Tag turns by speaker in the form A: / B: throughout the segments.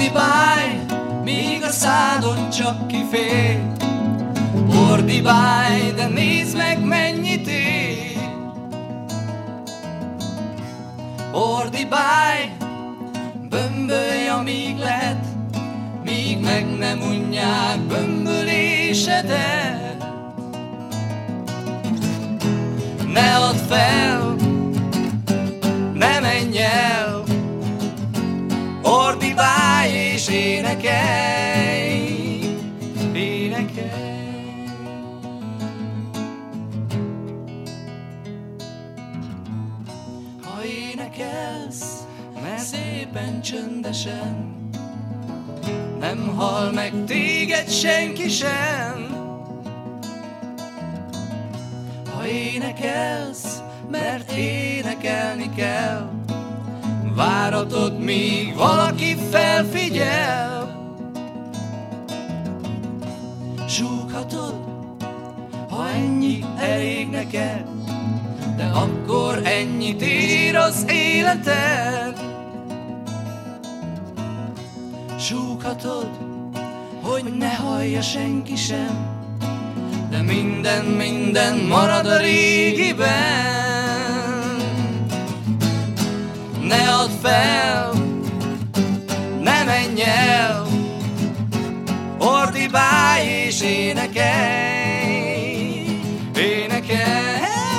A: Ordibálj, míg a szádon csak kifér. Ordibálj, de nézd meg, mennyit ér. Ordibálj, bömbölj, amíg lehet, míg meg nem unják bömbölésedet. Ne add fel, ne menj el, ordibálj és énekelj, énekelj. Ha énekelsz, mert szépen csöndesen, nem hall meg téged senki sem. Ha énekelsz, mert énekelni kell, várhatod, míg valaki felfigyel. Súghatod, ha ennyi elég neked, de akkor ennyit ér az életed. Súghatod, hogy ne hallja senki sem, de minden marad a régiben. Ne add fel, ne menj el, ordibálj és énekelj, énekelj.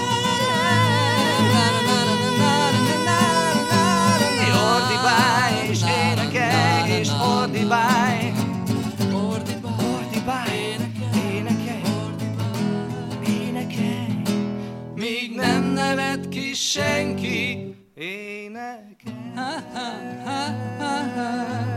A: Ordibálj és énekelj, és ordibálj, ordibálj, énekelj, énekelj, míg nem nevet ki senki. Énekelj.